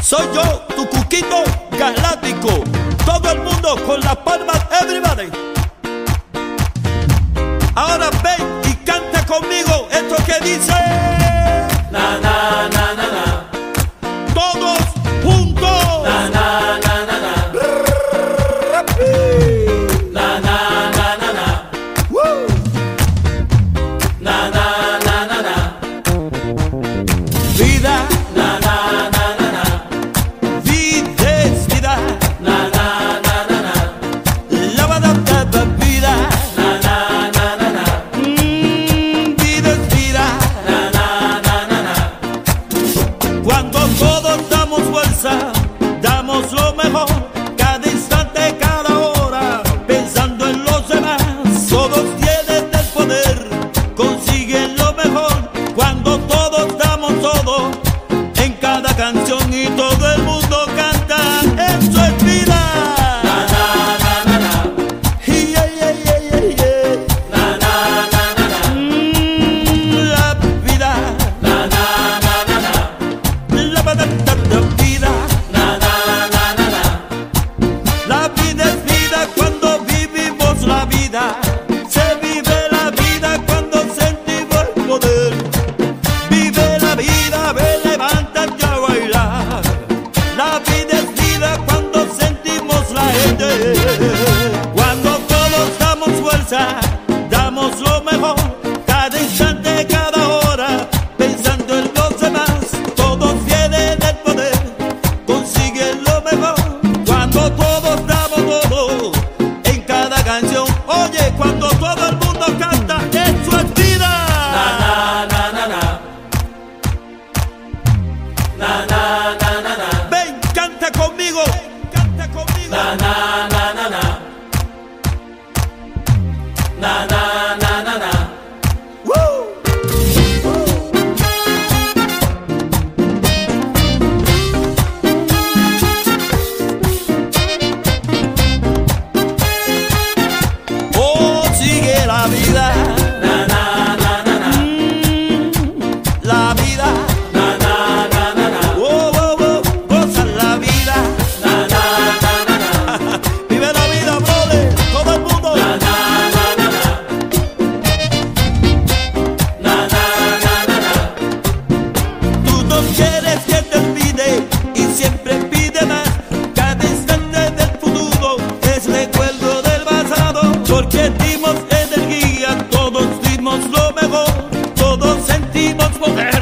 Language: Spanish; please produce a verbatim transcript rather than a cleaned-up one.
Soy yo, tu cuquito galáctico. Todo el mundo con las palmas, everybody. Ahora ven y canta conmigo esto que dice: na na na na na. Todos juntos. Na na na na na. Na na na na na. Woo. Na na na na na. Vida, Na na na na na. vida es vida. Na na na na na. La badata da vida. Na na na na na. Mm, vida es vida. Na na na na na. Cuando todos damos fuerza, damos lo mejor. Cada instante, cada hora, pensando en los demás. Todos tienen el poder, consiguen lo mejor. Cuando todos damos todo, en cada canción y todo el mundo canta. Eso es vida. Na na na na na. Yeah, yeah, yeah, yeah, yeah. Na na na na na. Mm, la vida, Na na na na na. la badata da vida. Na na na na na. La vida es vida cuando vivimos la vida. Se vive la vida cuando sentimos el poder. Vive la vida, ve, levántate a bailar. La vida es vida cuando sentimos la gente. Cuando todos damos fuerza, damos lo mejor. Cada instante, cada hora, pensando en los demás. Todos tienen el poder, consiguen lo mejor. Cuando todos damos todo, en cada canción. Oye, cuando todo el mundo canta, eso es vida. Na na na na na. Na na na na na. Ven, canta conmigo, canta conmigo. Na na na na na. Na na na na na. Woo. Oh, sigue la vida, Na na na na na. mm, la vida. Na na na na na. Oh, oh, oh, goza la vida. Na na na na na. Vive la vida, brother, todo el mundo. Na na na na na. Na na na na na. Tú no quieres que te olvide y siempre pide más. Cada instante del futuro es recuerdo del pasado. Porque dimos energía, todos dimos lo mejor. Todos sentimos poder.